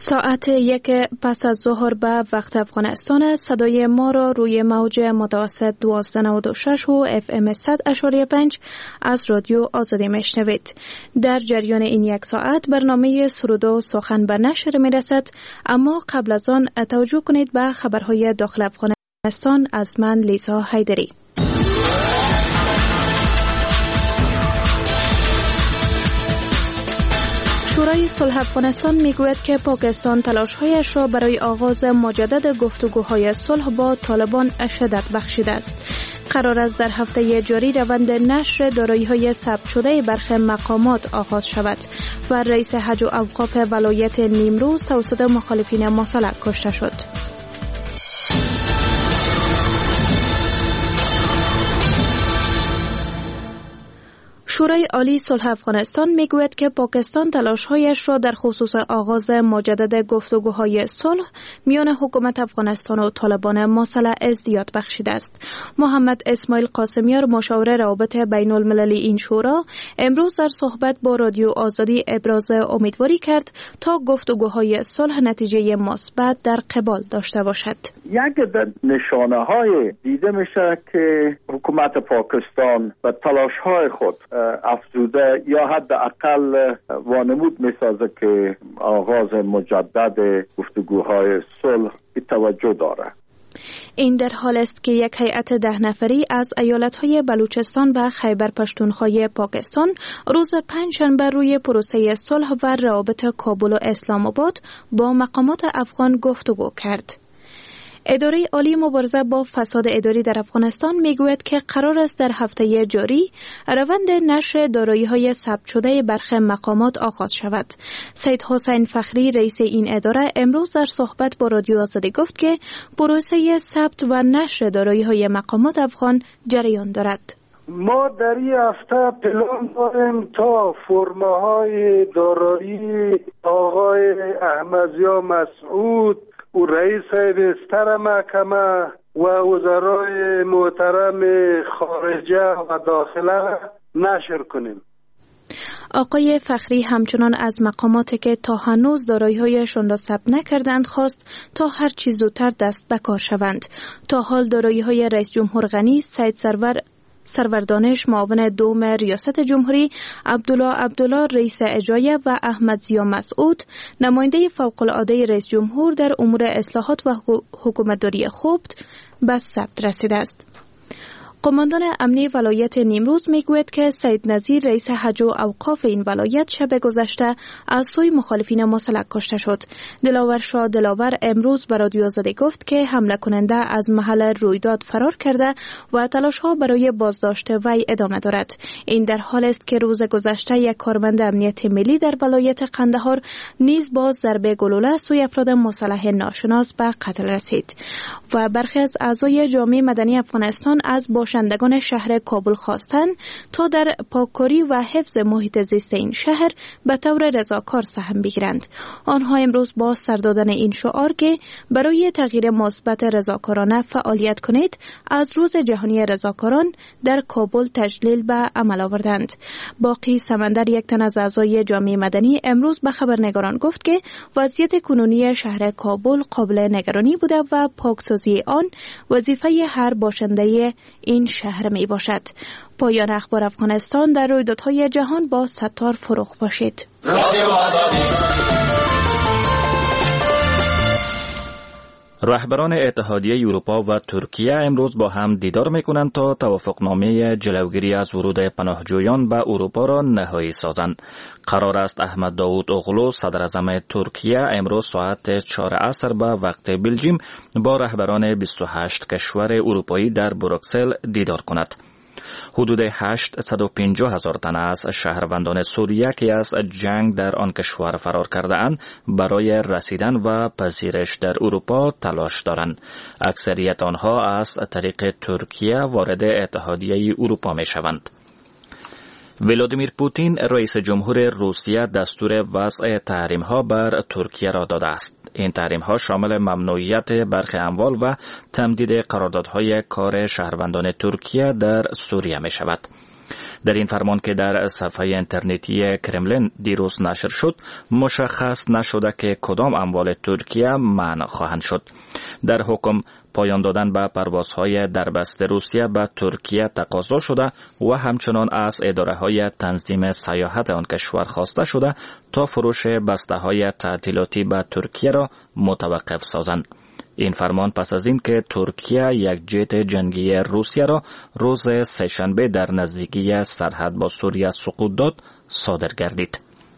ساعت 1 پس از ظهر به وقت افغانستان صدای ما را روی موج متوسط 1296 و FM 100.5 از رادیو آزادی میشنوید. در جریان این یک ساعت برنامه سرود و سخن به نشر میرسد، اما قبل از آن توجه کنید به خبرهای داخل افغانستان از من لیزا حیدری. شورای صلح افغانستان میگوید که پاکستان تلاش‌هایش را برای آغاز مجدد گفتگوهای صلح با طالبان شدت بخشیده است. قرار است در هفته جاری روند نشر دارایی‌های ثبت شده برخی مقامات آغاز شود و رئیس حج و اوقاف ولایت نیمروز توسط مخالفین مسلح کشته شد. شورای عالی صلح افغانستان میگوید که پاکستان تلاش‌هایش را در خصوص آغاز مجدد گفتگوهای صلح میان حکومت افغانستان و طالبان مسلح ازدیاد بخشیده است. محمد اسماعیل قاسمیار مشاور روابط بین المللی این شورا امروز در صحبت با رادیو آزادی ابراز امیدواری کرد تا گفتگوهای صلح نتیجه مثبت در قبال داشته باشد. یک نشانه‌های دیده میشه که حکومت پاکستان به تلاش‌های خود افزوده یا حداقل وانمود میسازه که آغاز مجدد گفتگوهای صلح توجه داره. این در حال است که یک هیئت 10 نفری از ایالت‌های بلوچستان و خیبر پشتونخوای پاکستان روز پنجشنبه روی پروسه صلح و روابط کابل و اسلام آباد با مقامات افغان گفتگو کرد. اداره عالی مبارزه با فساد اداری در افغانستان میگوید که قرار است در هفته جاری روند نشر دارایی‌های ثبت شده برخی مقامات آغاز شود. سید حسین فخری رئیس این اداره امروز در صحبت با رادیو آزادی گفت که پروسه ثبت و نشر دارایی‌های مقامات افغان جریان دارد. ما در این هفته پلان داریم تا فرماهای دارایی آقای احمدضیا مسعود و رئیس بستر محکمه و وزرای محترم خارجه و داخله نشر کنیم. آقای فخری همچنان از مقاماتی که تا هنوز دارایی‌هایشان را ثبت نکردند خواست تا هر چیز زودتر دست به کار شوند. تا حال دارایی‌های رئیس جمهور غنی، سید سروردانش معاون دوم ریاست جمهوری، عبدالله رئیس اجرایی و احمدضیا مسعود نماینده فوق‌العاده رئیس جمهور در امور اصلاحات و حکومتداری خوب به ثبت رسیده است. قماندان امنی ولایت نیمروز میگوید که سید نظیر رئیس حج و اوقاف این ولایت شب گذشته از سوی مخالفین مسلح کشته شد. دلاور شاه دلاور امروز به رادیو آزادی گفت که حمله کننده از محل رویداد فرار کرده و تلاش‌ها برای بازداشت وی ادامه دارد. این در حال است که روز گذشته یک کارمند امنیت ملی در ولایت قندهار نیز با ضربه گلوله سوی افراد مسلح ناشناس به قتل رسید و برخی از اعضای جامعه مدنی افغانستان از باشندگان شهر کابل خواستند تا در پاککاری و حفظ محیط زیست این شهر به طور رضاکار سهم بگیرند. آنها امروز با سر دادن این شعار که برای تغییر مثبت رضاکارانه فعالیت کنید از روز جهانی رضاکاران در کابل تجلیل به عمل آوردند. باقی سمندر یک تن از اعضای جامعه مدنی امروز به خبرنگاران گفت که وضعیت کنونی شهر کابل قابل نگرانی بوده و پاکسازی آن وظیفه هر باشنده این شهر می باشد. پایان اخبار افغانستان. در رویدادهای جهان با ستار فروغ باشید. رهبران اتحادیه اروپا و ترکیه امروز با هم دیدار می‌کنند تا توافقنامه جلوگیری از ورود پناهجویان به اروپا را نهایی سازند. قرار است احمد داوود اوغلو صدر اعظم ترکیه امروز ساعت 4 عصر به وقت بلژیم با رهبران 28 کشور اروپایی در بروکسل دیدار کند. حدود 850,000 تن از شهروندان سوریه که از جنگ در آن کشور فرار کرده اند برای رسیدن و پذیرش در اروپا تلاش دارند. اکثریت آنها از طریق ترکیه وارد اتحادیه اروپا می شوند. ولادیمیر پوتین رئیس جمهور روسیه دستور وضع تحریم‌ها بر ترکیه را داده است. این تحریم‌ها شامل ممنوعیت برخی اموال و تمدید قراردادهای کار شهروندان ترکیه در سوریه می شود. در این فرمان که در صفحه اینترنتی کرملین دیروز نشر شد، مشخص نشده که کدام اموال ترکیه منع خواهند شد. در حکم پایان دادن به پروازهای دربست روسیه به ترکیه تقاضا شده و همچنان از اداره‌های تنظیم سیاحت آن کشور خواسته شده تا فروش بسته‌های تعطیلاتی به ترکیه را متوقف سازند. این فرمان پس از این که ترکیه یک جت جنگی روسیه را روز سه‌شنبه در نزدیکی سرحد با سوریه سقوط داد صادر گردید.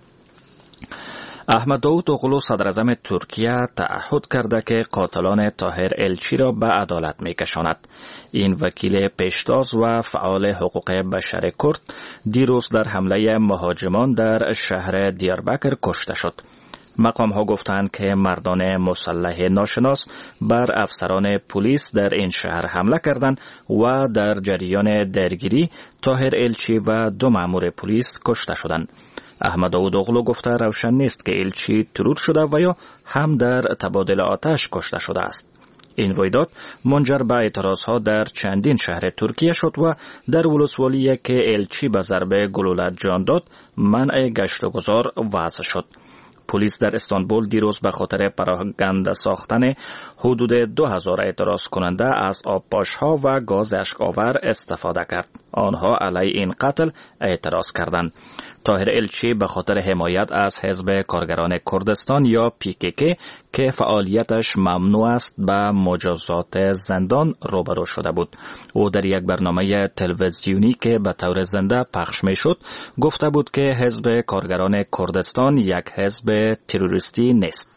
احمد داود اوغلو صدر اعظم ترکیه تعهد کرده که قاتلان طاهر الچی را به عدالت می‌کشاند. این وکیل پیشتاز و فعال حقوق بشر کرد دیروز در حمله مهاجمان در شهر دیاربکر کشته شد. مقام ها گفتند که مردان مسلح ناشناس بر افسران پلیس در این شهر حمله کردند و در جریان درگیری طاهر الچی و 2 مأمور پلیس کشته شدند. احمد داود اوغلو گفته روشن نیست که الچی ترور شده و یا هم در تبادل آتش کشته شده است. این رویداد منجر به اعتراضها در چندین شهر ترکیه شد و در ولسوالی که الچی به ضربه گلوله جان داد منع گشت و گذار وضع شد. پلیس در استانبول دیروز به خاطر پراکنده ساختن حدود 2000 اعتراض کننده از آبپاش‌ها و گاز اشک‌آور استفاده کرد. آنها علیه این قتل اعتراض کردند. طاهر الچی به خاطر حمایت از حزب کارگران کردستان یا PKK که فعالیتش ممنوع است به مجازات زندان روبرو شده بود. او در یک برنامه تلویزیونی که به طور زنده پخش می شد گفته بود که حزب کارگران کردستان یک حزب تروریستی نیست.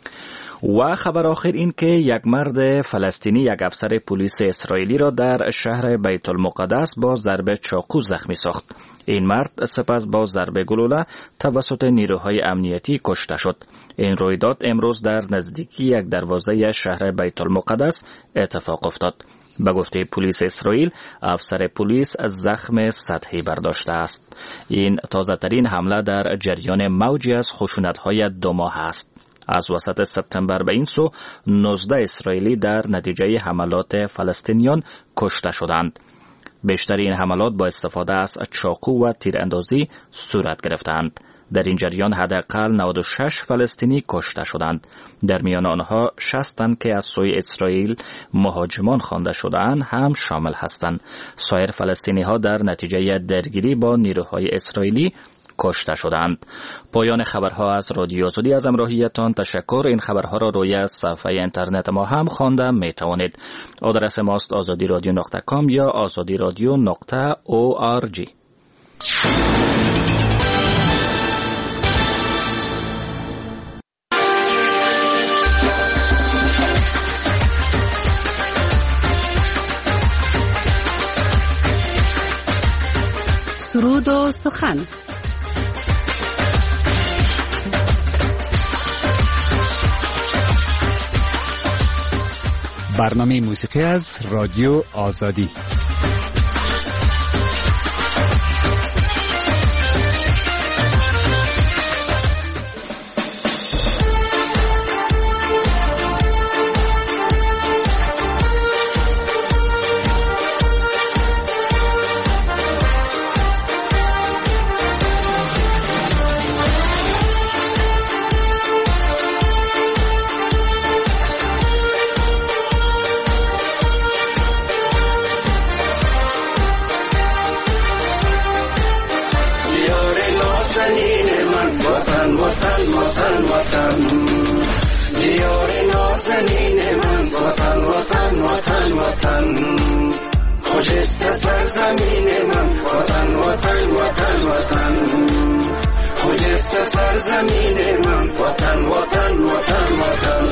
و خبر آخر این که یک مرد فلسطینی یک افسر پلیس اسرائیلی را در شهر بیت المقدس با ضربه چاقو زخمی ساخت. این مرد سپس با ضربه گلوله توسط نیروهای امنیتی کشته شد. این رویداد امروز در نزدیکی یک دروازه شهر بیت المقدس اتفاق افتاد. به گفته پلیس اسرائیل، افسر پلیس زخم سطحی برداشته است. این تازه ترین حمله در جریان موجی از خشونت‌های 2 ماه است. از وسط سپتامبر به این سو 19 اسرائیلی در نتیجه حملات فلسطینیان کشته شدند. بیشتر این حملات با استفاده از چاقو و تیراندازی صورت گرفتند. در این جریان حداقل 96 فلسطینی کشته شدند. در میان آنها 60 تن که از سوی اسرائیل مهاجمان خوانده شده‌اند هم شامل هستند. سایر فلسطینی ها در نتیجه درگیری با نیروهای اسرائیلی کشته شدند. پایان خبرها از رادیو آزادی. از همراهیتان تشکر. این خبرها را روی صفحه اینترنت ما هم خوانده می توانید. آدرس ماست azadiradio.com یا azadiradio.org. سرود و سخن. برنامه موسیقی از رادیو آزادی. خجست سرزمین من وطن وطن وطن وطن خجست سرزمین من وطن وطن وطن وطن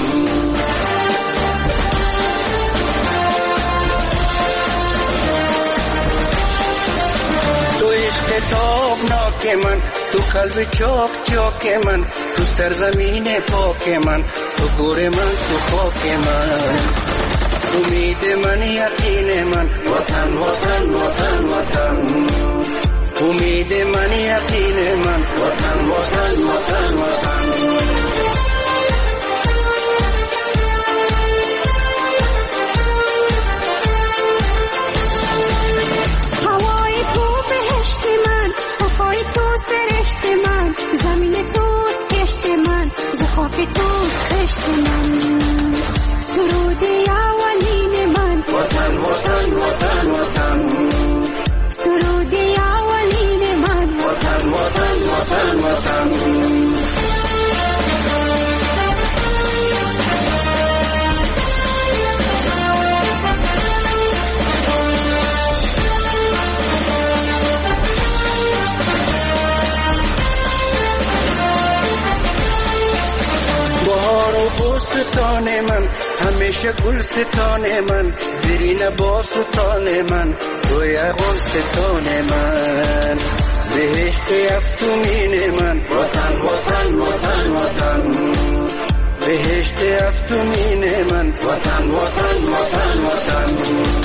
تو عشق تابناک من تو قلب چاک چاک من تو سرزمین پاک من تو گور من تو خاک من امید من یقین من وطن وطن وطن وطن امید من یقین من وطن وطن وطن وطن هوای تو بهشت زمین توست کشت من، ز خاک توست خشت من. سرودی اولین من، وطن وطن وطن وطن. سرودی اولین من، وطن وطن وطن وطن. بوستان من همیشه گلستان من، زیرین باستان من روی گلستان من. بهشت افتونین من، وطن وطن وطن وطن. بهشت افتونین من، وطن وطن وطن وطن.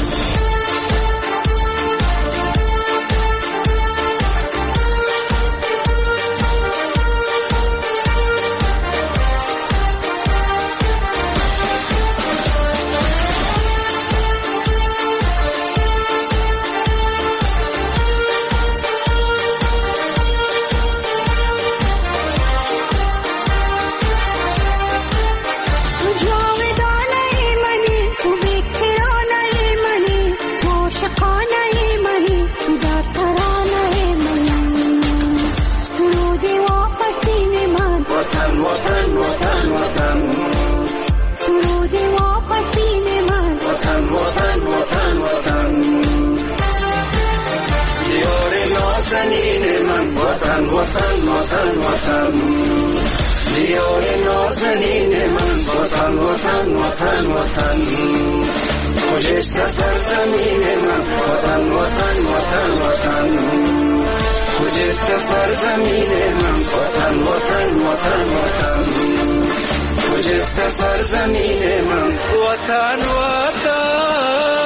وطن وطن وطن. دیار نازنین من، وطن وطن وطن وطن. کجاست سرزمین من، وطن وطن وطن وطن. کجاست سرزمین من، وطن وطن وطن وطن. کجاست سرزمین من، وطن وطن.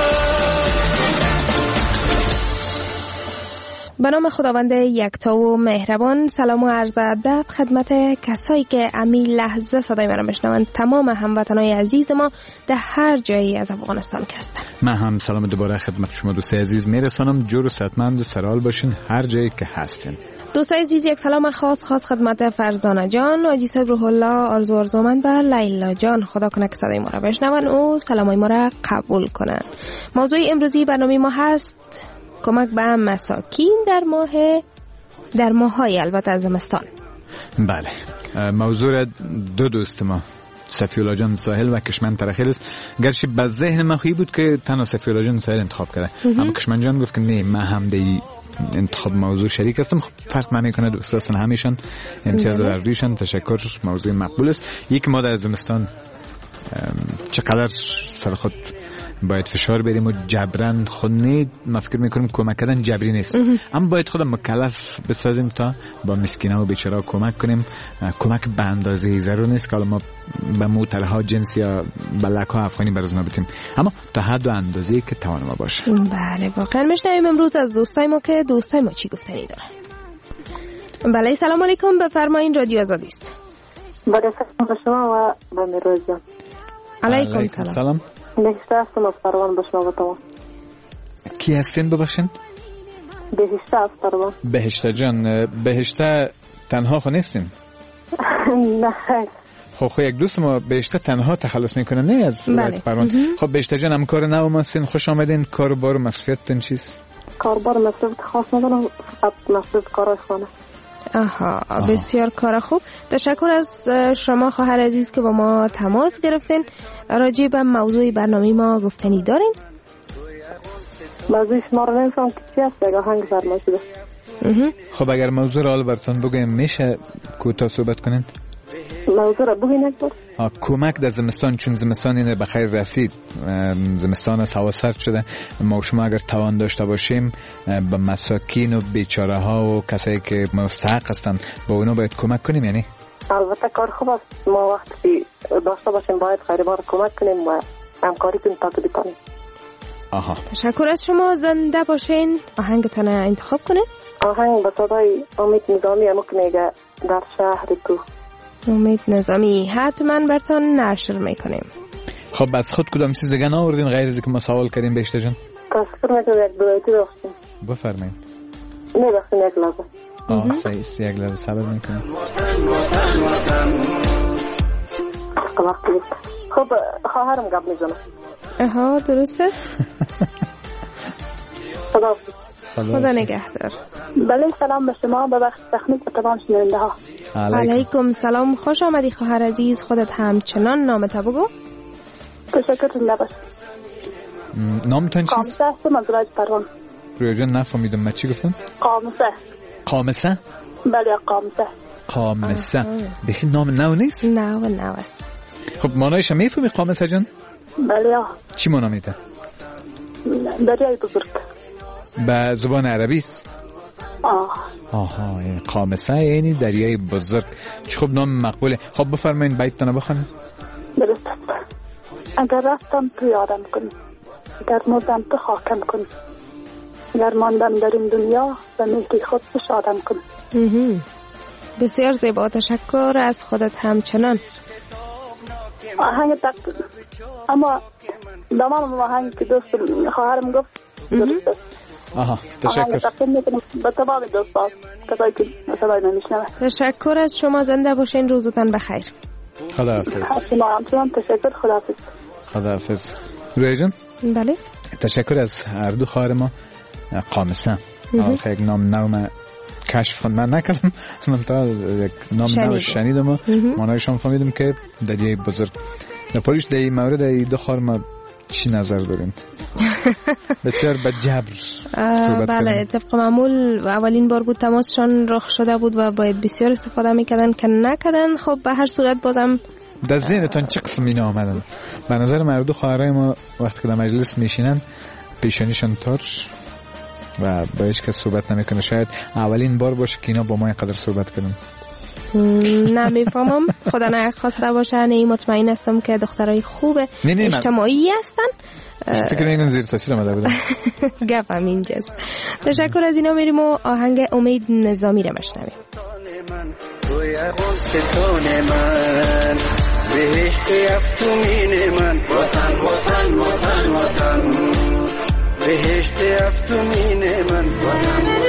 به نام خداوند یکتا و مهربان. سلام و عرض ادب خدمت کسایی که امی لحظه صدای من را میشنوند، تمام هموطنان عزیز ما در هر جایی از افغانستان که هستن. من هم سلام دوباره خدمت شما دوستای عزیز میرسانم. جور و صحتمند و سرحال باشین هر جایی که هستین. دوستای عزیز یک سلام خاص خدمت فرزانه جان، آجی صاحب روح الله، آرزو آرزومند و لیلا جان. خدا کنه که صدای ما را بشنون و سلامای ما را قبول کنن. موضوع امروزی برنامه ما هست کمک به مساکین در ماهای البته از زمستان. بله، موضوع دو دوست ما صفی‌الله جان ساحل و کشمن ترخیل است. گرچه به ذهن من خویی بود که تنها صفی‌الله جان ساحل انتخاب کرده، اما کشمن جان گفت که نه، من هم دی انتخاب موضوع شریک هستم. خب فرق معنی کنه دوستان همیشن امتیاز دریشن. تشکر، موضوع مقبول است. یک ما در زمستان چقدر سر خود باید فشار بریم و جبران خود ما فکر میکنیم کمک کردن جبری نیست، اما باید خود مکلف بسازیم تا با مسکینا و بیچاره‌ها کمک کنیم. کمک به اندازه ضرور نیست که ما به موتلها جنس یا بلک‌ها افغانی برز نبودیم، اما تا حد و اندازه‌ای که توان ما باشه. بله، واقعا میشنویم امروز از دوستای ما که دوستای ما چی گفتنی دارن. بله، سلام علیکم، بفرمایید، رادیو آزادی است. با سلام به شما و به میروز جان. علیکم سلام. بهشته هستم از پروان به شما بتوان. کی هستین ببخشین؟ بهشته از پروان. بهشته جان، بهشته تنها خو نیستین؟ نه خب یک دوست ما بهشته تنها تخلص میکنه نه از پروان. خب بهشته جان، همکار نو ماستین، خوش آمدین. کاربار و مسئولیتتون چیست؟ کاربار مسئولیت خاص ندارم، فقط مسئولیت کار خانه. آها، بسیار کار خوب. تشکر از شما خواهر عزیز که با ما تماس گرفتین. راجع به موضوع برنامه ما گفتنی دارین؟ موضوع شما رو نمی‌فهمم که چی است، اگه هنگ فرمایش بده. خب اگر موضوع رو حالا براتون بگم میشه کوتاه صحبت کنین؟ موضوع رو بگین اکبر. کمک در زمستان، چون زمستان اینه بخیر رسید، زمستان از هوا سرد شده، ما و شما اگر توان داشته باشیم به مساکین و بیچاره ها و کسایی که مستحق هستن با اونا باید کمک کنیم. یعنی البته کار خوب است، ما وقتی داشته باشیم باید غریبا رو کمک کنیم و همکاری کنیم تا که بتانیم. آها، تشکر از شما. زنده باشین. آهنگتان انتخاب کنین. آهنگ به صدای امید نظامی همون که میگه در شهر تو. امید نظامی حتما براتون نشر میکنیم. خب از خود کدام چیز دیگه نآوردین غیر از اینکه ما سوال کردیم بهشته جان؟ تشکر میکنم. یک دویتی داشتیم. بفرمایید. نه داشتیم یک لحظه. سعی یک لحظه صبر میکنم. خب خواهرم گپ میزنه. درست است. خدا نگهدار. بله سلام به شما، به بخش تکنیک و تمام شنونده ها. علیکم سلام، خوش آمدی خواهر عزیز. خودت همچنان نامت بگو. تشکر لباس. نامتان چیست؟ قامسه هستم از راج پروان. رویا جان نفهمیدم من چی گفتم؟ قامسه؟ بله قامسه. بخی نام نو نیست؟ نو است. خب مانایش میفهمی قامسه جان؟ بله. چی مانا میده؟ دریای بزرگ. به زبان عربی است؟ آها یعنی قامسه یعنی دریای بزرگ. چه خوب نام مقبوله. خب بفرمایید بیتتون بخونید. درست. اگر رفتم تو یادم کن، اگر مردم تو خاکم کن، اگر ماندم در این دنیا به مهری خود شادم کن. بسیار زیبا، تشکر از خودت همچنان. آهنگ اما دامام آهنگ که دوست خواهرم گفت درست است. تشکر. به تمام دوستان کسایی که صدای من میشنوه. تشکر از شما، زنده باشین، روزتان بخیر. خداحافظ. شما همچنان تشکر. خداحافظ. رویا جان؟ بله. تشکر از هر دو خواهر ما. قامسه یک نام نو من کشف من نکردم، من تا یک نام نو شنیدم و مانایشان فهمیدم که دریای بزرگ. در پاریش در این مورد ای دو خواهر ما چی نظر دارین؟ بسیار بجبر. بله طبق معمول اولین بار بود تماسشان رخ شده بود و باید بسیار استفاده میکردن که نکردن. خب به هر صورت بازم در ذهنتان چه قسم اینا آمدن؟ به نظر من دو خواهرای ما وقتی که در مجلس میشینن پیشانیشان ترش و با هیچ کس صحبت نمیکنه. شاید اولین بار باشه که اینا با ما اینقدر صحبت کنن. نمیفهمم، خدا نخواسته باشه. نه مطمئن هستم که دخترای خوب اجتماعی هستن. فکر اینو زیر تاثیر آمده بودم. گفتم اینجاست. تشکر از اینا. میریم و آهنگ امید نظامی رو بشنویم. توی ستون من بهشت افتونین من، وطن وطن وطن وطن، بهشت افتونین من، وطن.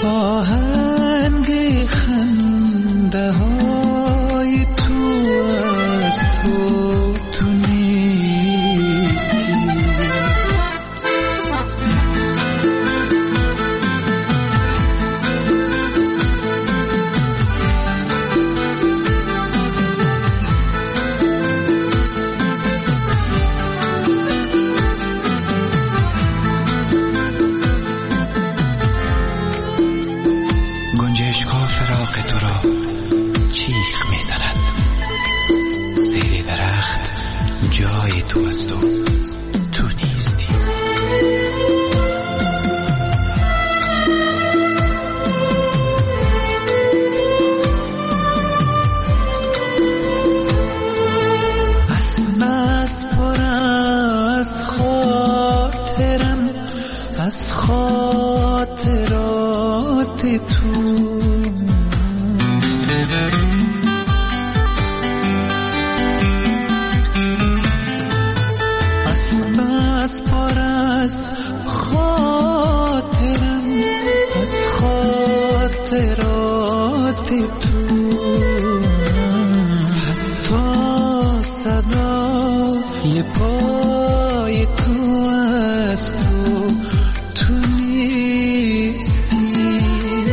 آهنگ خنده های تو از تو نیستی. جای تو از تو نیستی. از پر از خاطرم، از خاطرات تو. پای تو از تو نیستی.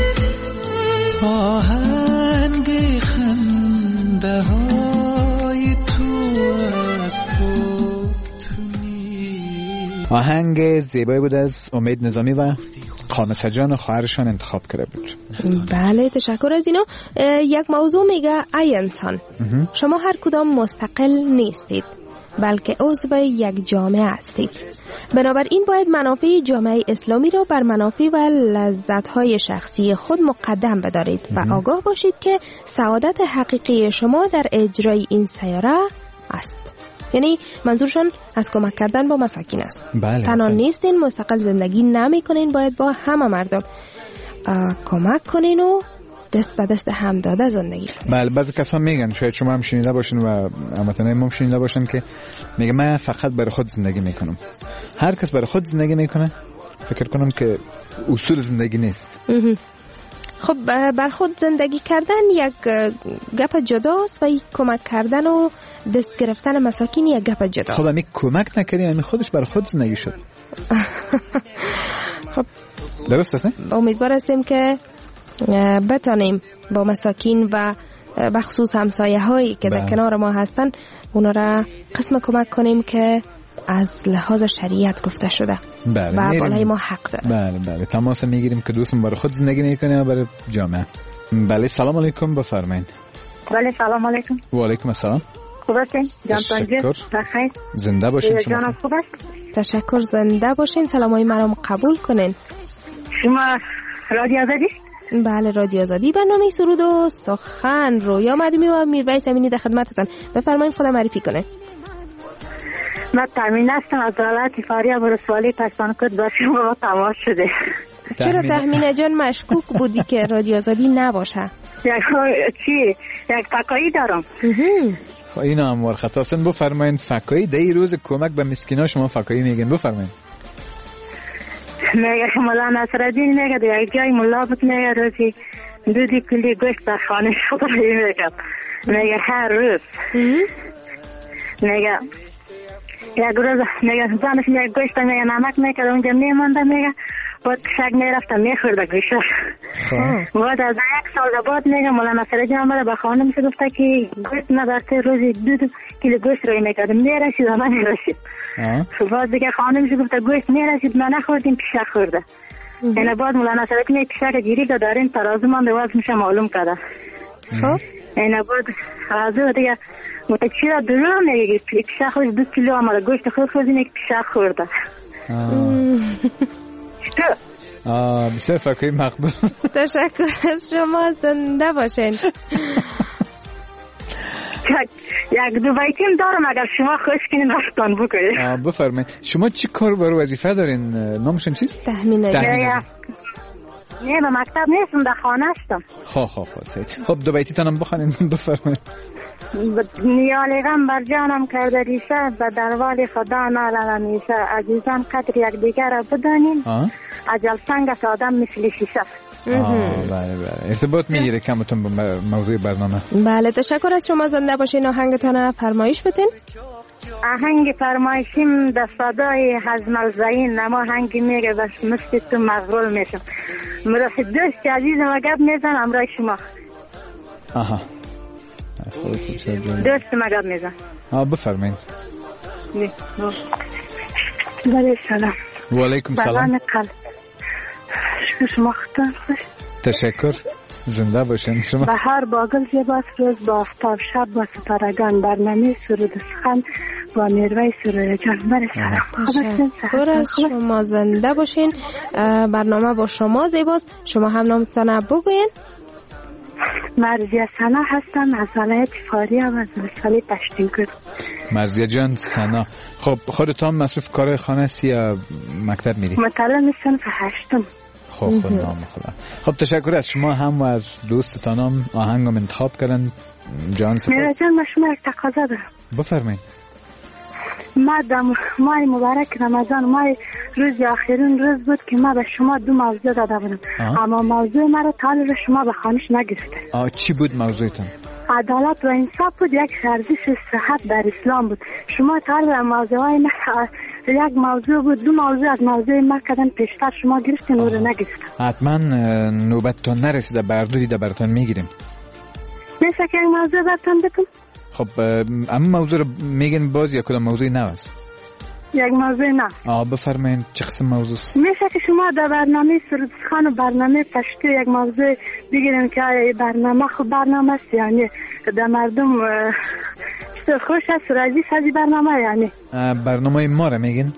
آهنگ خنده های تو از تو نیستی. آهنگ زیبایی بود از امید نظامی و خانسه جان و خواهرشان انتخاب کرده بود. بله تشکر از اینا. یک موضوع میگه ای انسان، شما هر کدام مستقل نیستید بلکه عضو یک جامعه هستید. بنابراین باید منافع جامعه اسلامی را بر منافع و لذت‌های شخصی خود مقدم بدارید و آگاه باشید که سعادت حقیقی شما در اجرای این سیاره است. یعنی منظورشون از کمک کردن با مساکین است. تنها نیستین، مستقل زندگی نمی کنین، باید با همه مردم کمک کنین و دست به دست هم داده زندگی کنین. بله بعضی کسا میگن، شاید شما هم شنیده باشین و هموطنای ما هم شنیده باشن که میگه من فقط برای خود زندگی میکنم. هر کس برای خود زندگی میکنه فکر کنم که اصول زندگی نیست. خب بر خود زندگی کردن یک گپ جداست و یک کمک کردن و دست گرفتن مساکین یک گپ جدا. خب امی کمک نکردیم، امی خودش بر خود زندگی شد. خب درست است نه؟ امیدوار هستیم که بتانیم با مساکین و بخصوص همسایه هایی که در کنار ما هستن اونا را قسم کمک کنیم که از لحاظ شریعت گفته شده. بله. و بالای ما حق داره. بله بله تماس میگیریم که دوستم برای خود زندگی میکنه و برای جامعه. بله سلام علیکم بفرمایید. بله سلام علیکم. و علیکم السلام. خوب هستین؟ جان بخیر. زنده باشین شما. جانم خوب است؟ تشکر، زنده باشین. سلامای مرا قبول کنین. شما رادیو آزادی؟ بله رادیو آزادی، برنامه سرود و سخن رویا مدومی و میرویس امینی در خدمتتون. بفرمایید خودم معرفی کنین. من تامین هستم از ولایت فاریاب ولسوالی پسانکوت. با شما تماس شده. چرا تهمینه جان مشکوک بودی که رادیو آزادی نباشه؟ یک فکایی دارم. خب این هم ورخطاسن. بفرمایید فکایی در این روز کمک به مسکینا شما فکایی میگن. بفرمایید. میگه مولا نصرالدین میگه در یک جای مولا بود، میگه روزی 2 کیلو گوشت در خانه خود میگه هر روز میگه یک روز میگه زنش میگه گوشت میگه نمک میگه اونجا میمانده، میگه بعد شک میرفته میخورده گوشت. بعد از 1 سال بعد میگه مولا نصرالدین آمده به خانمش گفته که گوشت نداشته، روزی 2 کیلو گوشت روی میکرد میرسید و من نرسید. بعد دیگه خانمش گفته گوشت میرسید ما نخوردیم، پیشه خورده. یعنی بعد مولا نصرالدین پیشه گیری که دارین ترازو مانده وزنش معلوم کرده. خب یعنی بعد از دیگه متچیرا دروغ میگه پیشه خودش 2 کیلو آمده گوشت خود خوردیم یک پیشه خورده. بسیار فکری مقبول. تشکر از شما، زنده باشین. یک 2 بیتیم دارم اگر شما خوش کنین رفتان بکنید. بفرمایید. شما چی کار برای وظیفه دارین؟ نامشون چیست؟ تهمینه. نه به مکتب نیستم، در خانه هستم. خب 2 بیتی تانم بخونین. بفرمایید. نیالگم بر جانم کرده ریشه، به دروال خدا نالم میشه. عزیزان قدر یک دیگر را بدانیم، اجل سنگ است آدم مثل شیشه. بله ارتباط میگیره کمتون با موضوع برنامه. بله تشکر از شما. زنده باشین. آهنگتان فرمایش بدین. آهنگ فرمایشیم در صدای حزم الزعین نما هنگی میگه بس مثل تو مغرور میشم. مرسی دوست عزیزم گپ میزن امرای شما. آها دوست مگب میزن. بفرمایید. بله سلام. و علیکم سلام. شما خطان خوش. تشکر. زنده باشین شما. بهار باگل زیباست روز با آفتاب شب با ستارگان برنامه سرود سخن با میروی سرودجان. بله سلام. تشکر از شما. زنده باشین. برنامه با شما زیباست. شما هم نامتان بگوین. مرزیه سنا هستم از ولایت فاریاب از ولسوالی پشتینکور. مرزیه جان سنا. خب خودتان مصروف کار خانه هستی یا مکتب میری؟ مطالعه صنف 8م. خب نام خدا. خب تشکر از شما هم و از دوستتانم آهنگم انتخاب کردن. جان سپاس. میرا جان من شما یک تقاضا دارم. بفرمایید. ما ماه مبارک رمضان ماه روز آخرین روز بود که ما به شما 2 موضوع داده بودم اما موضوع مرا تا حالا شما به خوانش نگرفته. چی بود موضوعتون؟ عدالت و انصاف بود. یک ورزش صحت در اسلام بود. شما تا حالا موضوعای یک موضوع بود 2 موضوع از موضوع ما کردن پیشتر شما گرفتین و نگرفتن. حتما نوبتتون نرسیده بردو دیده براتون میگیریم. میشه که یک موضوع براتون بکنم؟ خب اما موضوع رو میگن باز یا کدام موضوعی نه است؟ یک موضوع نه. بفرمایید چه قسم موضوع است؟ میشه که شما در برنامه سرود سخن و برنامه پشتی یک موضوع بگیریم که برنامه خب برنامه است یعنی در مردم خوش است راضی از برنامه یعنی برنامه ما رو میگین؟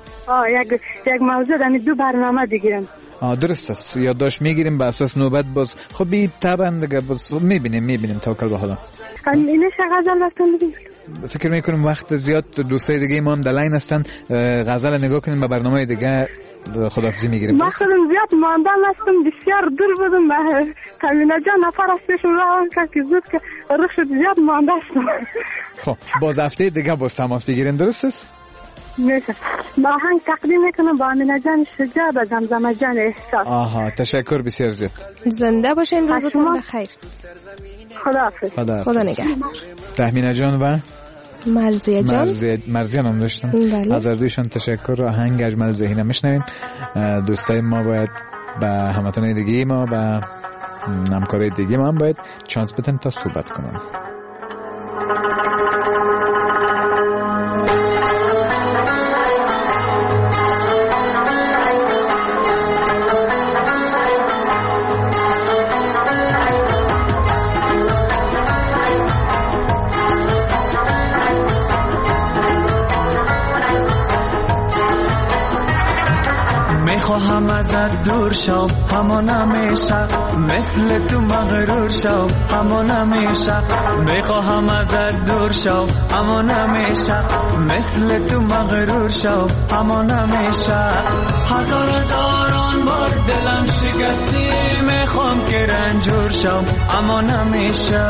یک موضوع در 2 برنامه بگیریم. درست است. یادداشت میگیریم به اساس نوبت باز. خب بی طبعا دیگه باز میبینیم توکل به خدا. اینش غزل واسه بگیم. فکر میکنم وقت زیاد دوستای دیگه ما هم در لاین هستن. غزل نگاه کنیم به برنامه دیگه خداحافظی میگیریم. ما خودم زیاد ماندم هستم بسیار دور بودم به تامینه جان نفر هستشون روان که زود که روش زیاد مانده هستم. خب باز هفته دیگه باز تماس بگیریم. درست است؟ میشه. با آهنگ تقدیم میکنم با آمینه جان شجاع و زمزمه جان احساس. تشکر بسیار زیاد. زنده باشین. روزتون بخیر. خداحافظ. خدا نگهدار. تهمینه جان و مرزیه جان. مرزیه نام داشتم. از اردویشان تشکر. آهنگ اجمل ذهینه میشنویم. دوستای ما باید به هموطنای دیگه ما و همکارای دیگه ما هم باید چانس بدن تا صحبت کنم. میخواهم ازت دور شم همان همیشه مثل تو مغرور شم همان همیشه میخواهم ازت دور شم همان همیشه مثل تو مغرور شم همان همیشه هزاران بار دلم شکستی میخوام که رنجور شم همان همیشه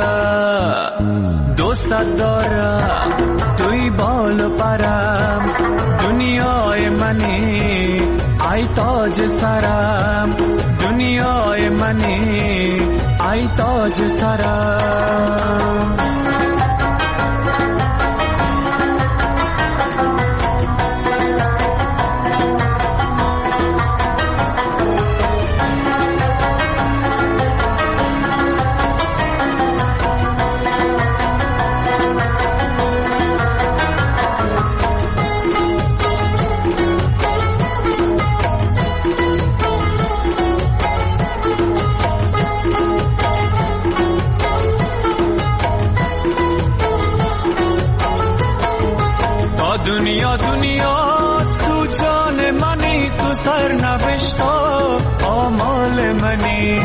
دوست دارم توی بال و پرم دنیای منی ای تاج سرم دنیای منی ای تاج سرم دنیاست تو جان منی تو سرنوشت آمال منی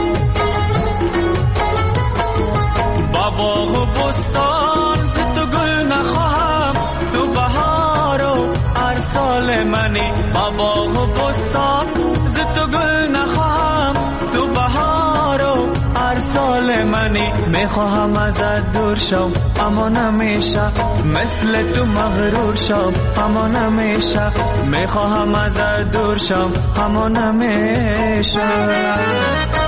با باغ و بستان ز تو گل نخواهم تو بهار و ارسال منی با باغ و بستان ز تو گل نخواهم تو بهار و ارسال منی میخواهم ازت دور شم اما نمیشه مثل تو مغرور شم اما نمیشه میخواهم ازت دور شم اما نمیشه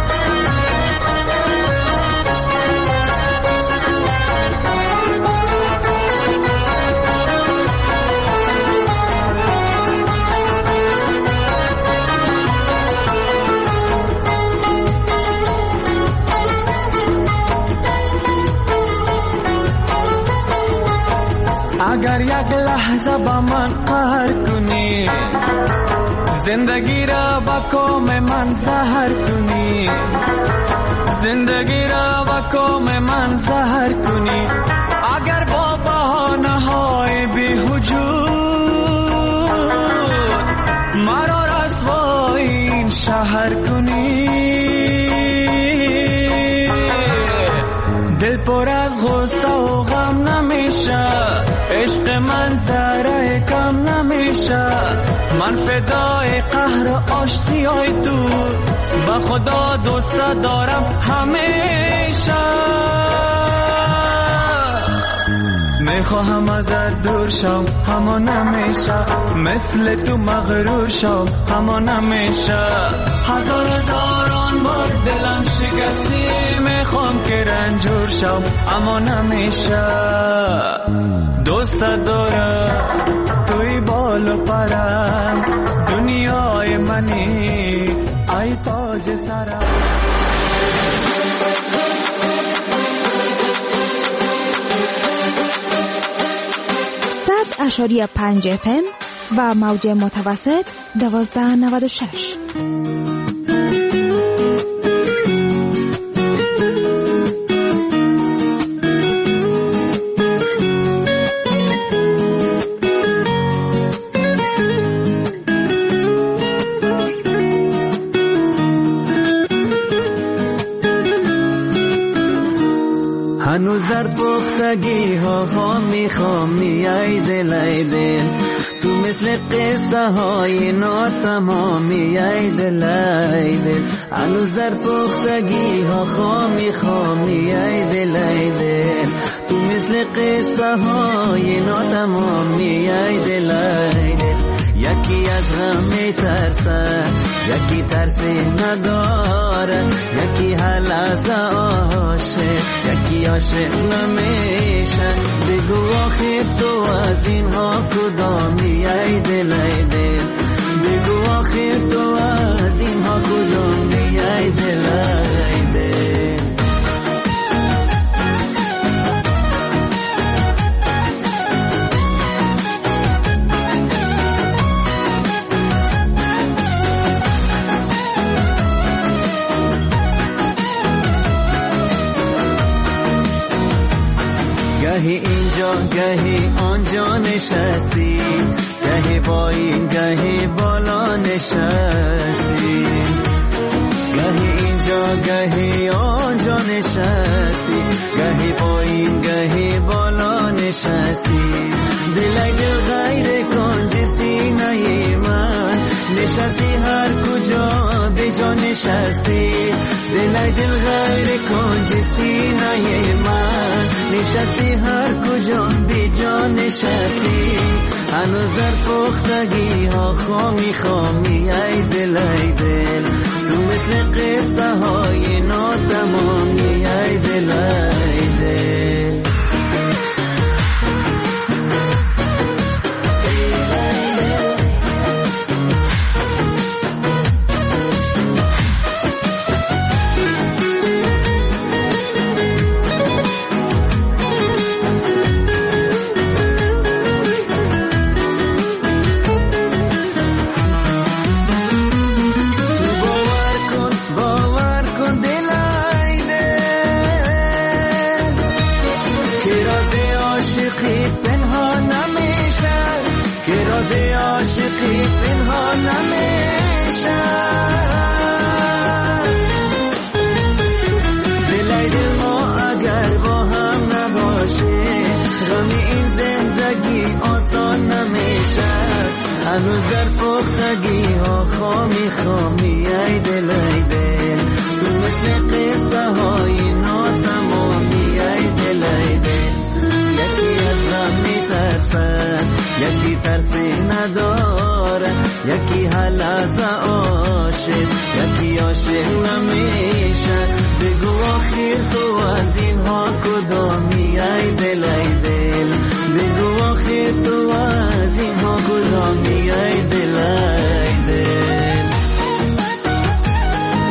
اگر یک لحظه با من قهر کنی، زندگی را با کام من زهر کنی، زندگی را با کام من زهر کنی. اگر با بهانه های بی‌وجود مرا رسوای این شهر کنی، دل پر از غصه و غم نمیشه، عشق من ذره کم نمیشه. من فدای قهر و آشتیای تو، با خدا دوست دارم همیشه. میخواهم ازت دور شم اما نمیشه، مثل تو مغرور شم اما نمیشه. هزاران بار دلم شکستی، میخوام که رنجور شم اما نمیشه. دوست دارم توی بال و پرم، دنیای منی ای تاج سرم. 100.5 FM و موج متوسط 1296. هنوز در پختگی ها خامی ای دل ای دل، تو مثل قصه های ناتمامی ای دل ای دل. هنوز در پختگی ها خامی ای دل ای دل، تو مثل قصه های ناتمامی ای دل ای دل. یکی از غم میترسه، یکی ترسی نداره، یکی حل از عاشق، یکی عاشق نمیشه. بگو آخر تو از اینها کدامی ای دل ای دل، بگو آخر تو از اینها کدامی ای دل ای دل. گهی اینجا گهی آنجا نشستی، گهی با این گهی بالا نشستی، گهی اینجا گهی آنجا نشستی، گهی با این گهی بالا نشستی. دل غیر کن سینه من، نشستی هر کجا به جا نشستی. دل غیر کن سینه من، نشستی هر کجا به جا نشستی. هنوز در پختگی ها خامی ای دل ای دل، تو مثل قصه های ناتمامی ای دل ای دل. عاشقی پنهان نمیشه. دل ما اگر با هم نباشه، غم این زندگی آسان نمیشه. هنوز در پختگی ها خامی ای دل ای دل، تو مثل قصه های ناتمامی ای دل ای دل. یکی از غم میترسد، یکی ترسی نداره، یکی حل از عاشق، یکی عاشق نمیشه. بگو آخر تو از اینها کدامی ای دل ای دل، بگو آخر تو از اینها کدامی ای دل ای دل.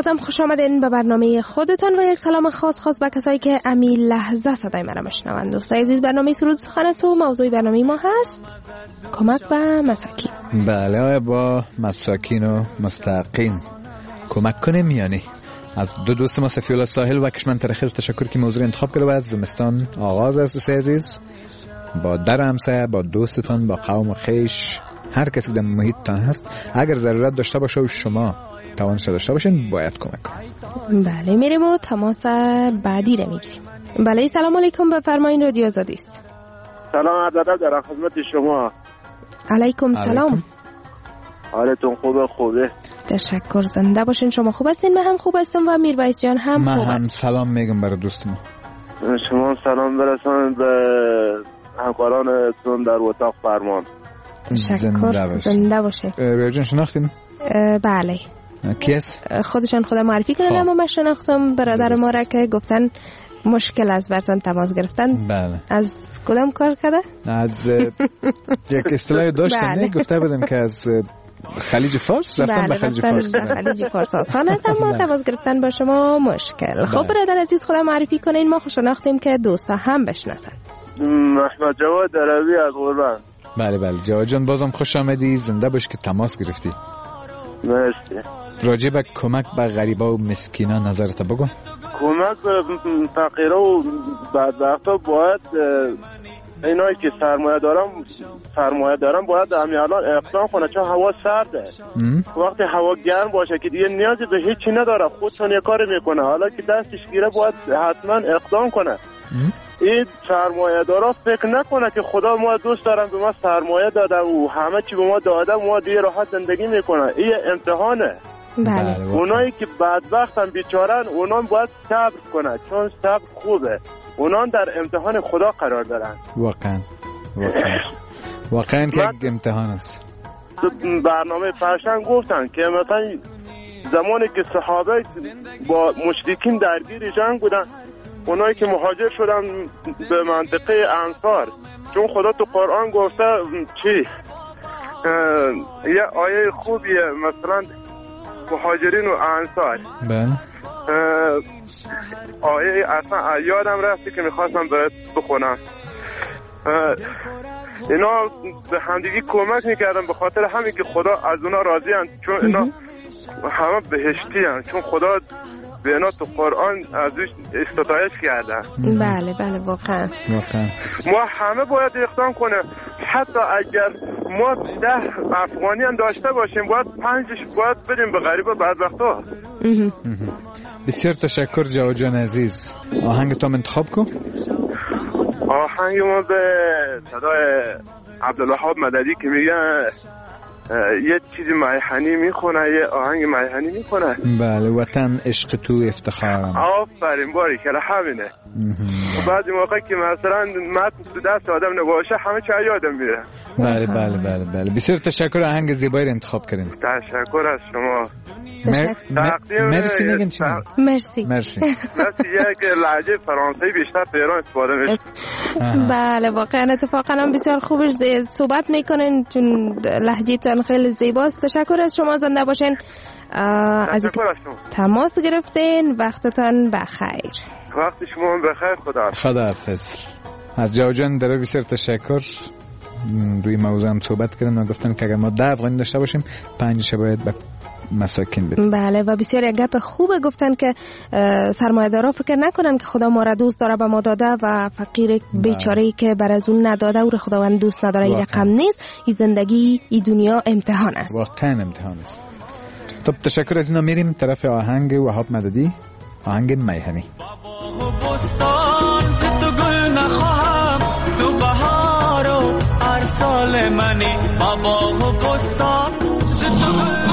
بازم خوش آمدین به برنامه خودتان و یک سلام خاص به کسایی که امی لحظه صدای مرا میشنوند. دوستای عزیز، برنامه سرود سخن است و موضوع برنامه ما هست کمک به مساکین. بله، با مساکین و مستحقین کمک کنیم. یعنی از دو دوست ما صفی الله ساحل و کشمن ترخیل تشکر که موضوع انتخاب کرده و از زمستان آغاز است. دوستای عزیز، با در همسایه، با دوستتان، با قوم و خیش، هر کسی در محیطتان هست، اگر ضرورت داشته باشه و شما توانش داشته باشین باید کمک کنید. بله، میریم و تماس بعدی رو میگیریم. بله، سلام علیکم، بفرمایید، رادیو آزادی است. سلام عرض در خدمت شما. علیکم سلام. حالتون خوبه؟ تشکر، زنده باشین. شما خوب هستین؟ من هم خوب هستم و میرویس جان هم خوب است. من هم سلام میگم برای دوستم. شما سلام برسانید به همکارانتون در اتاق فرمان. تشکر، زنده باشین. رویا جان شناختین؟ بله. کیس؟ خودشان خودم معرفی کنن، اما من شناختم برادر ما را که گفتن مشکل از برتان تماس گرفتن. بله. از کدام کار کرده؟ از یک اصطلاح داشتن. بله. گفته بودم که از خلیج فارس رفتن به خلیج فارس. خلیج فارس آسان است، اما تماس گرفتن با شما مشکل. خب برادر عزیز، خودم معرفی کنین، ما شناختیم که دوستا هم بشناسن. احمد جواد عربی از قربان. بله، جواد جان بازم خوش آمدی، زنده باش که تماس گرفتی. مرسی. راجع به کمک به غریبا و مسکینا نظرت بگو. کمک به فقیرا و بدبختا باید اینایی که سرمایه دارن باید همین الان اقدام کنه، چون هوا سرده. وقتی هوا گرم باشه که دیگه نیازی به هیچی نداره، خودشون یه کاری میکنه، حالا که دستش گیره باید حتما اقدام کنه. این سرمایه دارا فکر نکنه که خدا ما دوست دارم به ما سرمایه داده و همه چی به ما داده ما دیگه راحت زندگی میکنه. این امتحانه. بله. اونایی که بدبختن بیچارن اونا باید صبر کنن، چون صبر خوبه. اونا در امتحان خدا قرار دارن. واقعا که امتحان است. برنامه پرشن گفتن که مثلا زمانی که صحابه با مشرکین درگیر جنگ بودن، اونایی که مهاجر شدن به منطقه انصار، چون خدا تو قرآن گفته چی؟ یه آیه خوبیه، مثلا مهاجرین و انصار. بله. آیه اصلا یادم رفتی که میخواستم برات بخونم. اینا به همدیگه کمک میکردن، به خاطر همین که خدا از اونا راضی هست، چون اینا همه بهشتی هست، چون خدا به اینا تو قرآن ازش استطاعت کردن. بله واقعا. ما همه باید اقدام کنه، حتی اگر ما 10 افغانی هم داشته باشیم باید 5 باید بدیم به غریب و بدبختا. بسیار تشکر جواد جان عزیز. آهنگ تو انتخاب کن. آهنگ ما به صدای عبدالوهاب مددی که میگن یه چیزی میهنی میخونه، یه آهنگ میهنی میخونه. بله، وطن عشق تو افتخارم. آفرین، باری که همینه. بعضی موقع که مثلا متن تو دست آدم نباشه همه چی یادم میره. بله. بسیار تشکر، آهنگ زیبایی رو انتخاب کردین. تشکر از شما. مرسی میگن چی؟ مرسی. یک لهجه فرانسوی بیشتر تو ایران استفاده میشه. بله، واقعا اتفاقا هم بسیار خوبش صحبت میکنین، چون لهجه‌تون خیلی زیباست. تشکر از شما، زنده باشین. از تماس گرفتین، وقتتان بخیر. وقت شما بخیر. خداحافظ. از جواد جان در بسیار تشکر. روی موضوع هم صحبت کردن و گفتن که اگر ما 10 افغانی داشته باشیم 5 باید به مساکین بدیم. بله، و بسیار یک گپ خوبه گفتن که سرمایه‌دارا فکر نکنن که خدا ما را دوست داره به ما داده و فقیر بیچاره‌ای که بر از اون نداده او را خداوند دوست نداره. این رقم نیست. این زندگی، این دنیا امتحان است. واقعا امتحان است. خب تشکر از اینا. میریم طرف آهنگ وهاب مددی، آهنگ میهنی. تو گل نخواهم، تو بهار و هر سال منی، بابا و بستان تو گل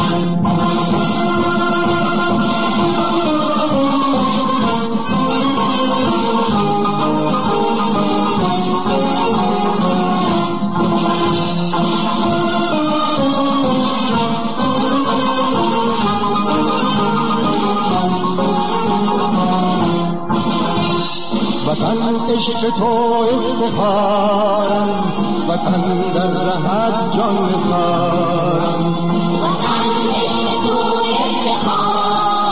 عشق تو افتخارم، وطن در رهت جان نثارم. وطن عشق تو افتخارم،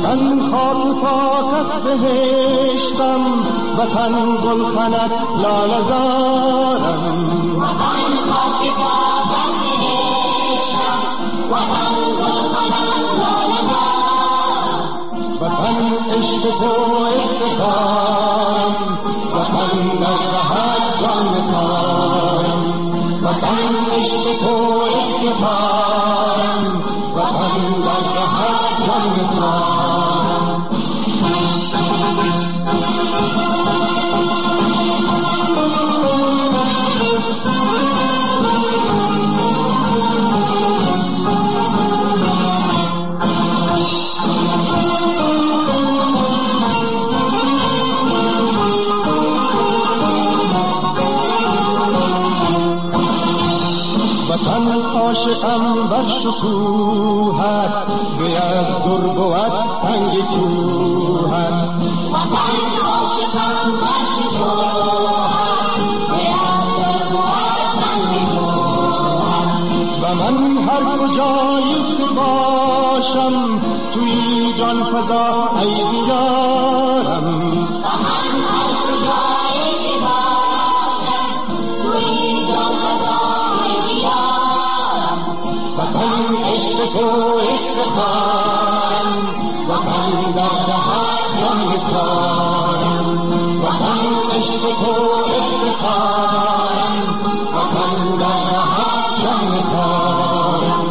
وطن خاک پاک از بهشتم وطن گلخنک لاله زارم وطن خاک پاک از بهشتم وطن گلخنک لاله زارم وطن عشق تو افتخارم وطن در رهت جان نثارم وطن عشق تو افتخارم وطن در رهت جان نثارم وطن عاشقم بر شکوهت بیاد در بود تنگ کوهت وطن عاشقم بر شکوهت بیاد در بود تنگ کوهت و من هر کجایی که باشم توی جان فضا ای بیارم و من هر کجایی که باشم توی جان فضا وطن عشق تو افتخارم وطن در رهت جان نثارم وطن عشق تو افتخارم وطن در رهت جان نثارم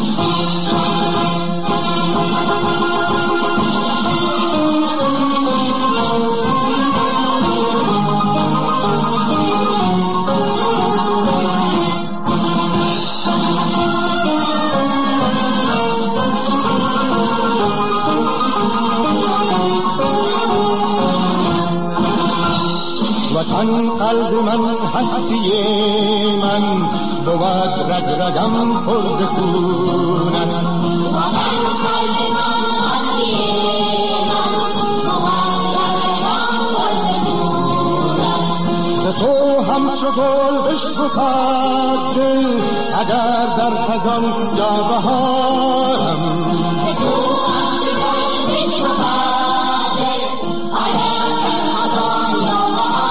وطن قلب من هستی من بود رگ رگم پر خونت وطن قلب من هستی من بود رگ رگم پر خونت ز تو همچو گل بشکفد دل اگر در خزان یا بهارم ز تو همچو گل بشکفد دل اگر در خزان یا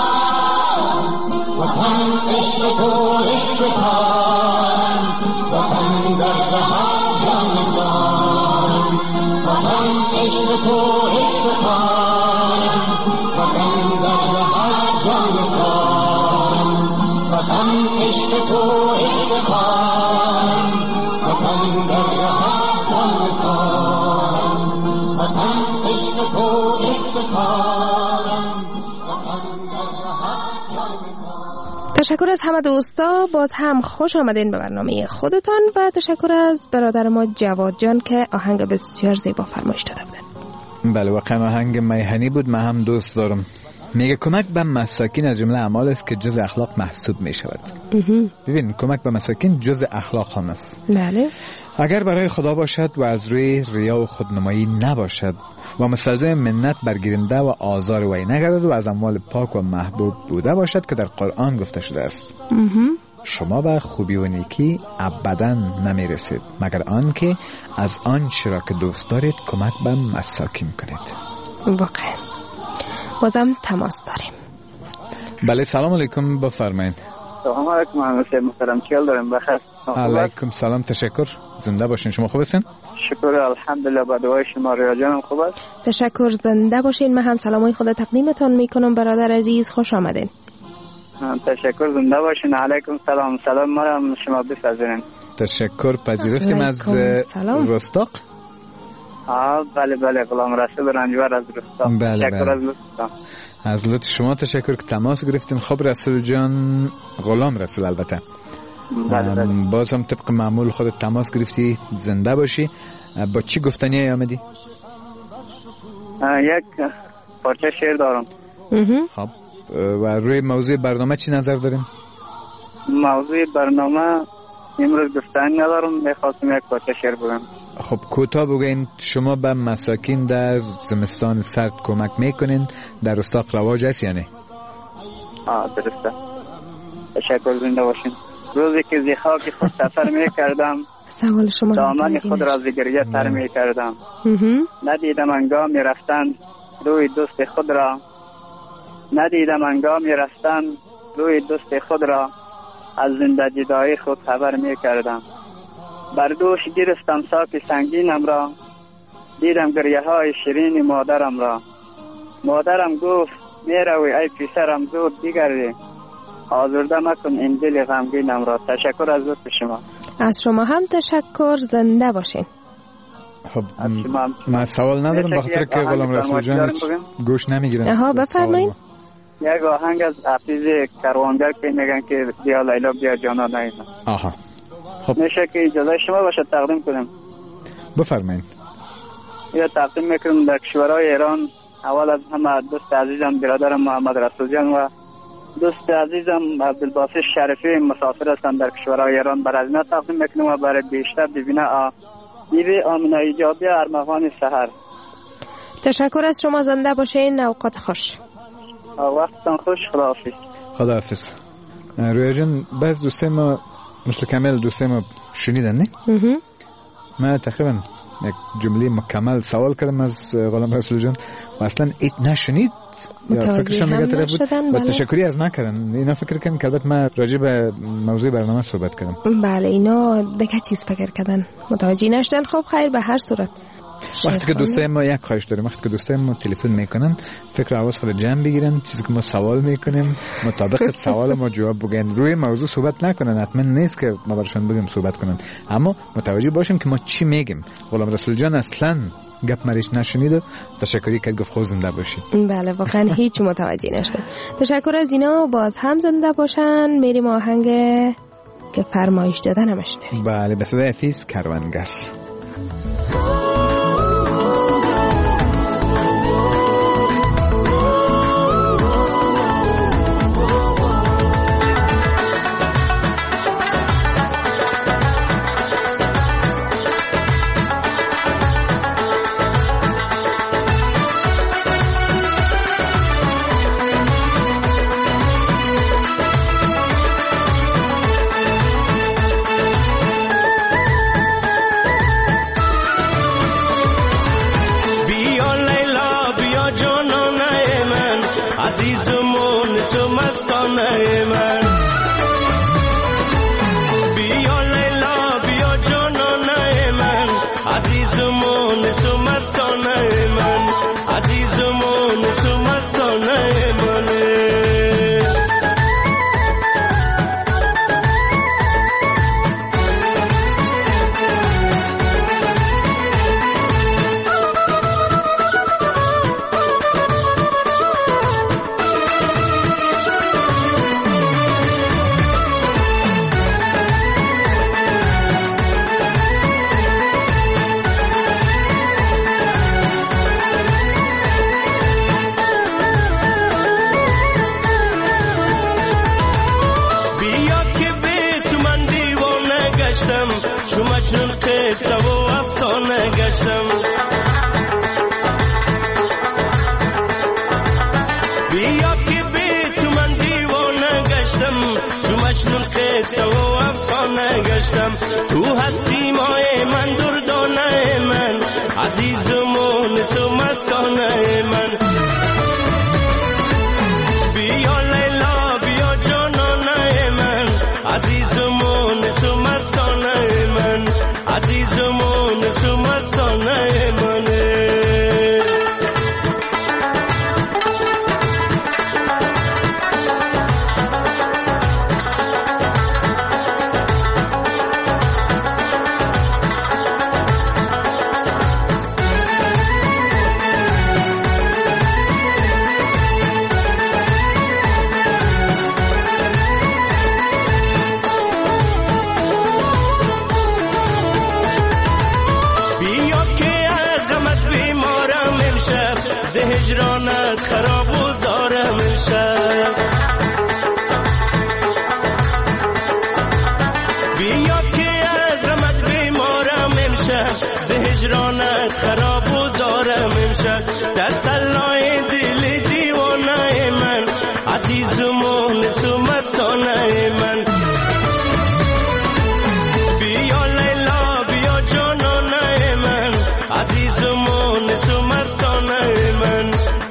وطن عشق تو افتخارم وطن در رهت جان نثارم وطن عشق تو افتخارم وطن در رهت جان نثارم وطن عشق تو افتخارم وطن در رهت جان نثارم وطن عشق تو افتخارم وطن در رهت جان نثارم. تشکر از همه دوستا، باز هم خوش آمدین به برنامه خودتان و تشکر از برادر ما جواد جان که آهنگ بسیار زیبا فرمایش داده بودن. بله واقعا آهنگ میهنی بود، من هم دوست دارم. میگه کمک به مساکین از جمله اعمال است که جز اخلاق محسوب می شود. ببین کمک به مساکین جز اخلاق هم است. بله. اگر برای خدا باشد و از روی ریا و خودنمایی نباشد و مستلزم منت برگیرنده و آزار وی نگردد و از اموال پاک و محبوب بوده باشد که در قرآن گفته شده است. شما به خوبی و نیکی ابدا نمی رسید مگر آن که از آن چرا که دوست دارید کمک به مساکین کنید. واقعا. بازم تماس داریم. بله سلام علیکم، بفرمایید. سلام علیکم محترم، چیل داریم بخیر؟ علیکم سلام، تشکر، زنده باشین. شما خوب هستین؟ شکر الحمدلله، با دعای شما ریا جانم خوب است. تشکر، زنده باشین. من هم سلامای خود تقدیمتان میکنم برادر عزیز، خوش آمدین. تشکر، زنده باشین. علیکم سلام، سلام ما را شما بفرزین. تشکر، پذیرفتیم. از رستاق؟ بله بله، غلام رسول رنجور از رستاق. بله تشکر بله. از لطفتان. از لطف شما تشکر که تماس گرفتین. خب رسول جان، غلام رسول البته. بله بله. باز هم طبق معمول خودت تماس گرفتی، زنده باشی. با چی گفتنی آمدی؟ یک پارچه شعر دارم. خب و روی موضوع برنامه چی نظر داریم؟ موضوع برنامه امروز گفتنی ندارم، میخواستم یک پارچه شعر بگم. خب کوتاه بگین. شما به مساکین در زمستان سرد کمک میکنین، در رستاق رواج است یا نه؟ درسته. تشکر، زنده باشین. روزی که زی خاک خود سفر میکردم سوال شما دامن خود را ز گریه تر می کردم. ندیدم انگامی رفتن روی دوست خود را، ندیدم انگامی رفتن روی دوست خود را، از زنده جدایی خود خبر می کردم. بر دوش گرفتم ساک سنگینم را، دیدم گریه های شیرین مادرم را. مادرم گفت می روی ای پسرم زود دیگری، آزرده مکن این دل غمگینم را. تشکر از لطف شما. از شما هم تشکر، زنده باشین. خب من سوال ندارم بخاطر که غلام رسول جان گوش نمیگیرن. ها بفرمایید. یک آهنگ از حافظ کروانگر که میگن که بیا لیلا بیا جانا نینا. آها خب میشه که اجازه شما باشه تقدیم کنم؟ بفرمایید. یا تقدیم میکنم در کشورهای ایران. اول از همه دوست عزیزم برادرم محمد رسول جان و دوست عزیزم عبدالباسط شریفی مسافر هستند در کشورهای ایران. برای از اینا تقدیم میکنم و برای بیشتر ببینه بیوی آمنه ایجابی ارمغان سحر. تشکر از شما، زنده باشین. اوقات خوش. وقتتان خوش. خداحافظ. خداحافظ. رویا جان بعض دوستای ما مثل کامل دوستای ما شنیدن نه؟ من تقریبا یک جمله مکمل سوال کردم از غلام رسول جان و اصلا ایت نشنید یا فکرشم نگه طرف بود و تشکری از من کردن. اینا فکر کردن که البته من راجع به موضوع برنامه صحبت کردم. بله اینا دیگه چیز فکر کردن، متوجه نشدن. خب خیر، به هر صورت وقتی که دوستای ما یک خواهش داریم، وقتی که دوستای ما تلفن میکنن فکر حواس خود جمع بگیرن، چیزی که ما سوال میکنیم مطابق سوال ما جواب بگن، روی موضوع صحبت نکنن. حتما نیست که ما براشون بگیم صحبت کنن، اما متوجه باشیم که ما چی میگیم. غلام رسول جان اصلا گپ مریش نشنید و تشکری کرد، گفت خود زنده باشی. بله واقعا هیچ متوجه نشد. تشکر از اینا، باز هم زنده باشن. میریم آهنگ که فرمایش دادن همش نویم. بله به صدای حفیظ کروانگر. مستانه من بیا لیلا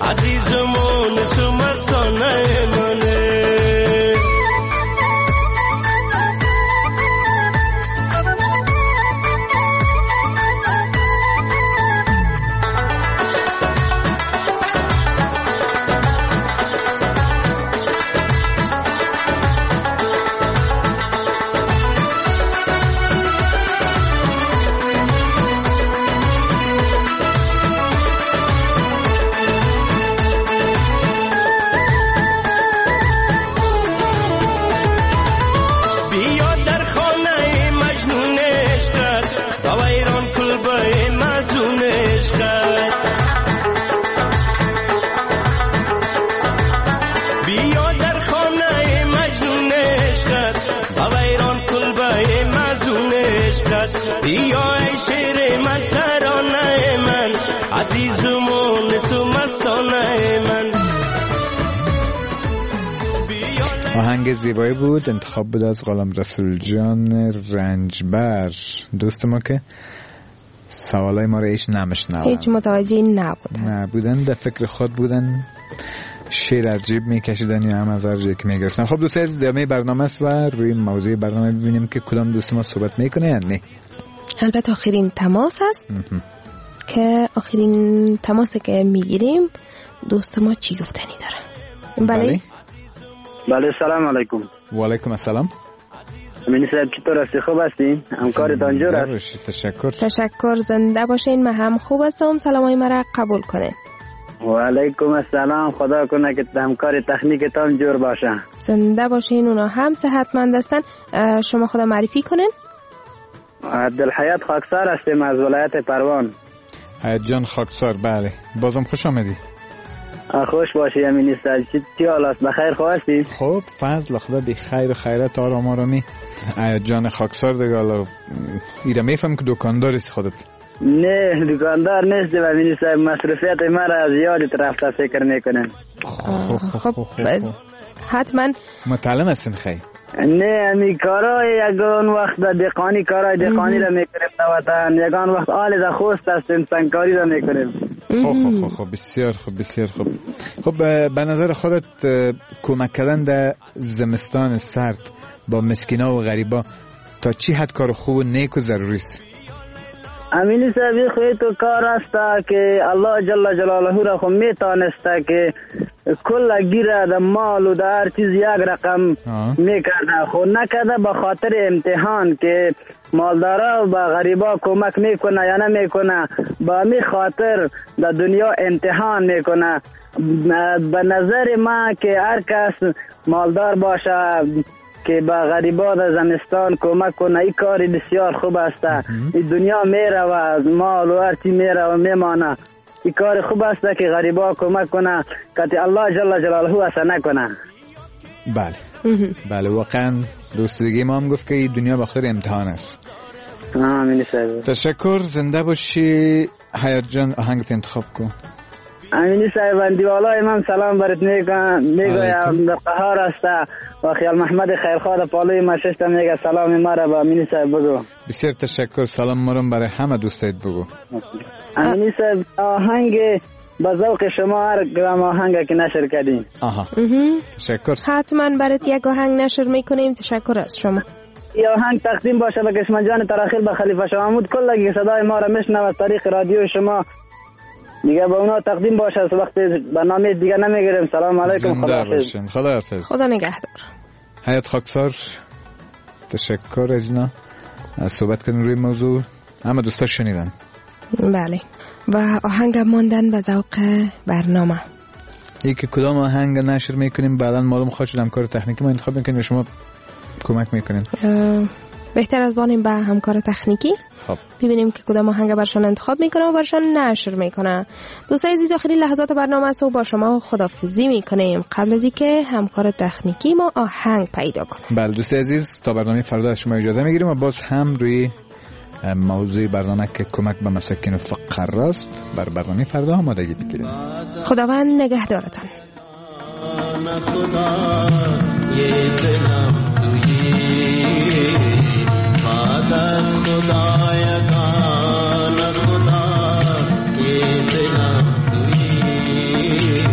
عزیزمون سمستانه منه بیا ای شیر من ترانه من عزیزمون سمستانه من. آهنگ زیبایی بود، انتخاب بود از غلام رسول جان رنجبر دوست ما که سوالای ما رو هیچ نمیشنوند، هیچ متوجه نبودن، در فکر خود بودن، شیر از جیب میکشیدن یا هم از هر جایی که میگرفتن. خب دوست عزیز ادامه برنامه است و روی موضوع برنامه ببینیم که کدام دوست ما صحبت میکنه یا نه. البته آخرین تماس هست که آخرین تماسی که میگیریم دوست ما چی گفتنی داره. بله سلام علیکم. و علیکم السلام. امینی صاحب چطور هستی؟ خوب هستین؟ همکارتان جور است؟ تشکر، زنده باشین. من هم خوب هستم، سلامای مرا قبول کنین. و علیکم السلام. خدا کنه که همکار تکنیکتان جور باشه. زنده باشین. اونا هم صحتمند هستن. شما خدا معرفی کنین. عبدالحیات خاکسار هستیم از ولایت پروان. حیات جان خاکسار، بله. بازم خوش آمدی. خوش باشی امینی صاحب. چی حال است؟ بخیر خواستی؟ خب فضل خدا بی خیر و خیرت آرام آرامی. حیات جان خاکسار دیگه حالا ایره میفهم که دکاندار است خودت. نه دکاندار نیست امینی صاحب، مصرفیت مرا زیادی رفته فکر میکنن. خب حتما متعلم هستین خیلی. نه امی کارای یگان وقت دقانی کارای دقانی را میکنیم دواتن، یگان وقت آل دا خوست هستیم سنگکاری را میکنیم. خب بسیار خوب، بسیار خوب. خب به نظر خودت کمک کردن در زمستان سرد با مسکینا و غریبا تا چی حد کار خوب و نیک و ضروری است؟ امینی صاحبی خواهی تو کار است که الله جل جلاله را خود میتانسته که کل گیره در مال و در هر چیز یک رقم میکرده، خود نکرده به خاطر امتحان که مالدارا و غریبا کمک میکنه یا نمیکنه، با می خاطر در دنیا امتحان میکنه. به نظر ما که هر کس مالدار باشه که با غریبا در زمستان کمک کنه، این کاری بسیار خوب است. این دنیا میره و از مال و هر چی میره و میمانه. این کار خوب است که غریبا کمک کنه که الله جل جلاله اصلا نکنه. بله واقعا دوست دیگه ما هم گفت که این دنیا بخاطر امتحان است. تشکر، زنده باشی. حیات جان آهنگت انتخاب کن. امینی صاحب دیوالای من سلام برات میگویم در قهار است و خیال محمد خیرخواه پالوی مششتم میگه سلام مرا با امینی صاحب بگو. بسیار تشکر، سلام مرم برای همه دوستایت بگو. امینی صاحب آهنگ با ذوق شما هر گرام آهنگ که نشر کردین. تشکر. حتما برات یک آهنگ نشر میکنیم. تشکر از شما. یا آهنگ تقدیم باشه به کشمن جان تراخیر به خلیفه شاه محمود کلگی صدای ما را میشنوه از طریق رادیو شما دیگه با اونا تقدیم باشه. از وقت برنامه دیگه نمیگیریم. سلام علیکم. خدا حافظ. خدا نگهدار. حیات خاکسار، تشکر از اینا صحبت کردن روی موضوع. همه دوستا شنیدن. بله و آهنگ ماندن به ذوق برنامه. یکی کدام آهنگ نشر میکنیم بعدا معلوم خواهد شد همکار تکنیکی ما انتخاب میکنیم و شما کمک میکنین. بهتر از بانیم به همکار تکنیکی. خب ببینیم که کدام آهنگ برشان انتخاب میکنه و برشان نشر میکنه. دوستای عزیز آخرین لحظات برنامه است و با شما خداحافظی میکنیم قبل از اینکه همکار تکنیکی ما آهنگ پیدا کنه. بله دوستای عزیز تا برنامه فردا از شما اجازه میگیریم و باز هم روی موضوع برنامه که کمک به مساکین و فقرا است بر برنامه فردا آمادگی بگیریم. خداوند نگهدارتان. خدا یہ دلم تویی مادر خدا یگان خدا یہ دلم تویی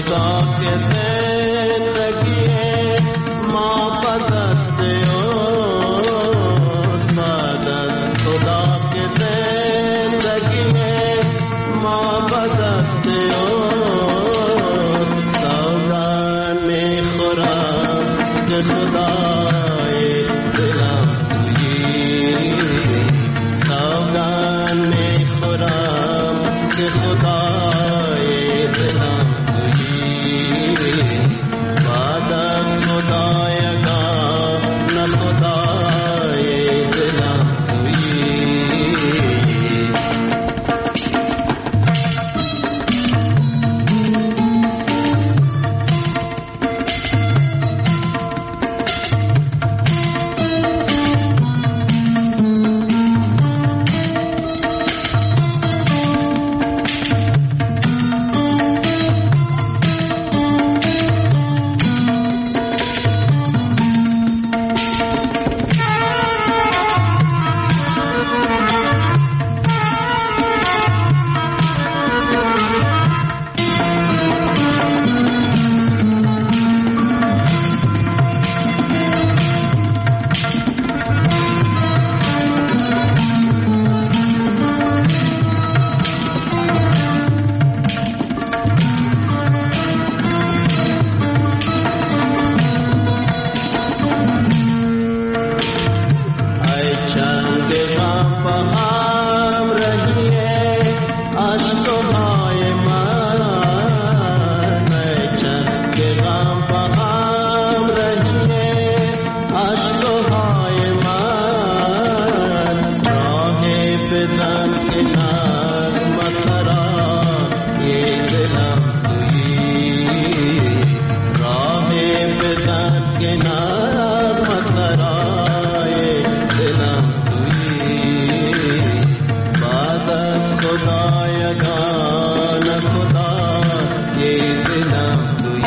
खुदा ये दिलम